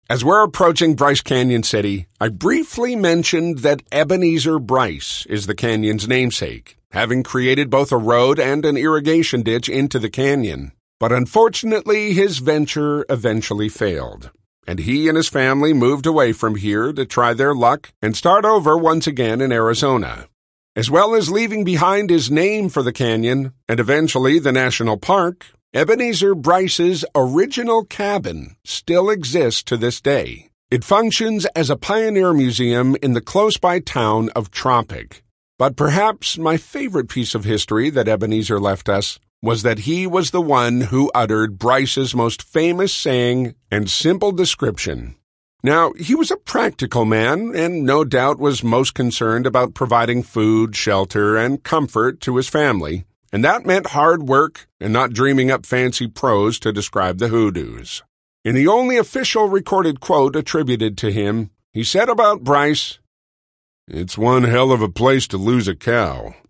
As we're approaching Bryce Canyon City, I briefly mentioned that Ebenezer Bryce is the canyon's namesake, having created both a road and an irrigation ditch into the canyon. But unfortunately, his venture eventually failed, and he and his family moved away from here to try their luck and start over once again in Arizona. As well as leaving behind his name for the canyon and eventually the national park, Ebenezer Bryce's original cabin still exists to this day. It functions as a pioneer museum in the close-by town of Tropic. But perhaps my favorite piece of history that Ebenezer left us was that he was the one who uttered Bryce's most famous saying and simple description. Now, he was a practical man and no doubt was most concerned about providing food, shelter, and comfort to his family, and that meant hard work and not dreaming up fancy prose to describe the hoodoos. In the only official recorded quote attributed to him, he said about Bryce, "It's one hell of a place to lose a cow."